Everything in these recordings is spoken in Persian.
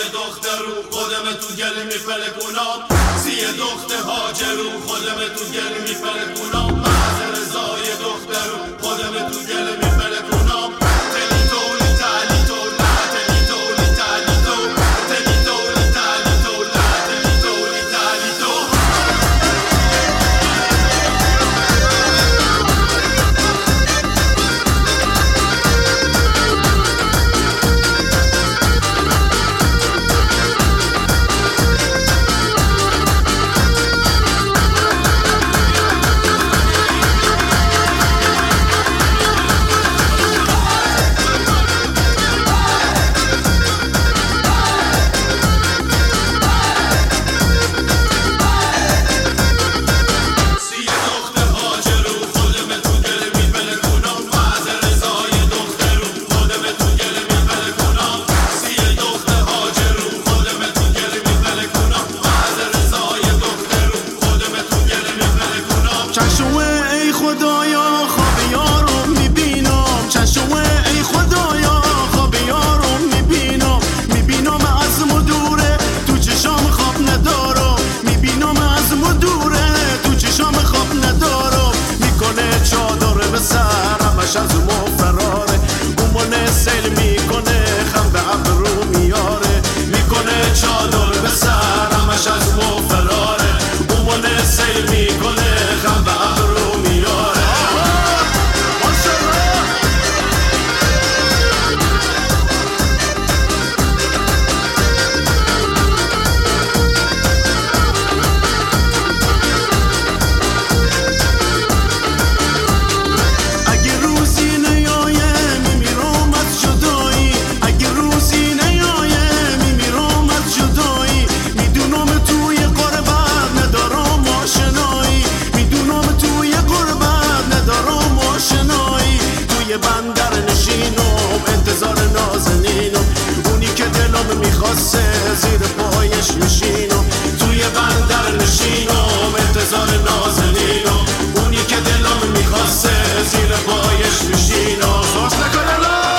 دخترو خودم تو گل میپلکونم سی دختر هاجرو خودم تو گل میپلکونم بعد رضای دخترو خودم تو گل میپلکونم تلی تولی تلی تولا تلی تولی تلی تو تلی تولی تلی تولا تلی تولی تلی تو از ما فراره گمان سیل میکنه خم به ابرو میاره میکنه چادر به سر همش از ما فراره گمان سیل میکنه خم به ابرو میاره بندر نشینم انتظار نازنینم اونی که دلم میخواسته زیر پایش میشینم توی بندر نشینم انتظار نازنینم اونی که دلم میخواسته زیر پایش میشینم خوش نکنه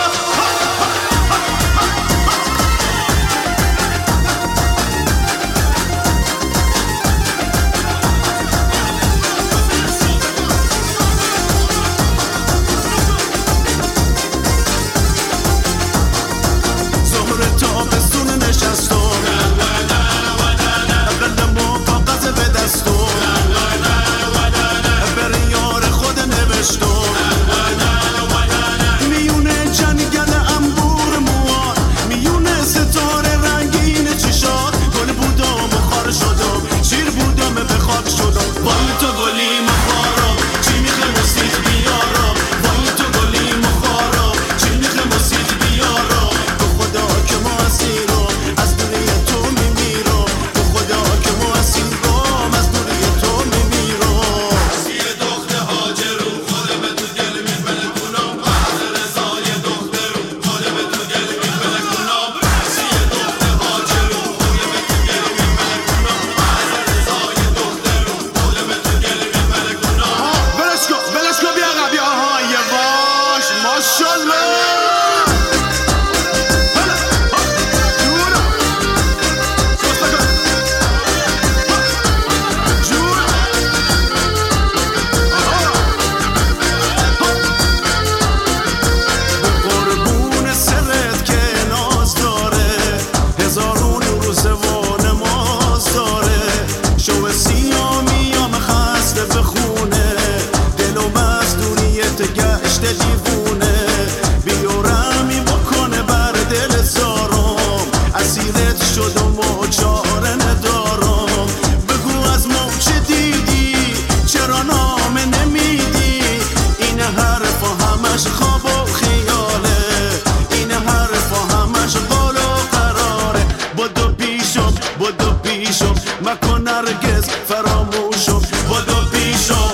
مکن هرگز فراموشم بدو پیشم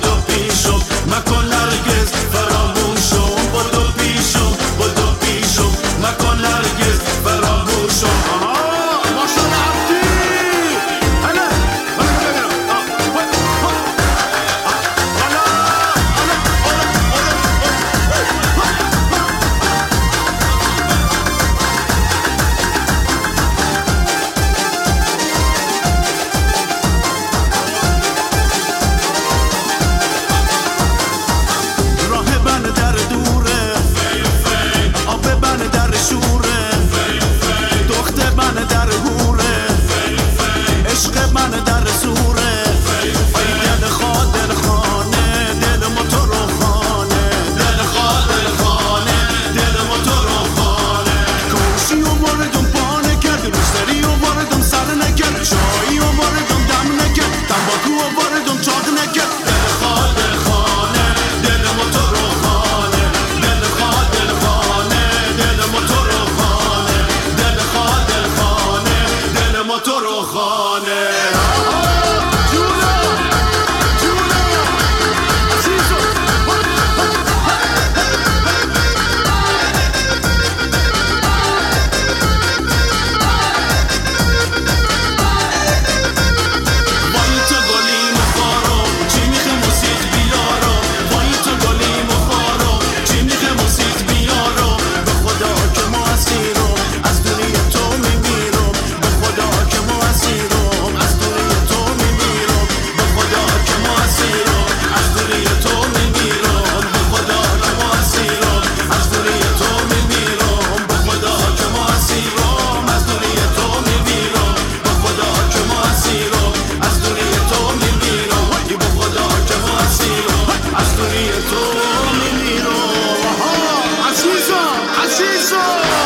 مکن هرگز فراموشم بدو پیشم مکن هرگز فراموشم خانه. عزیزا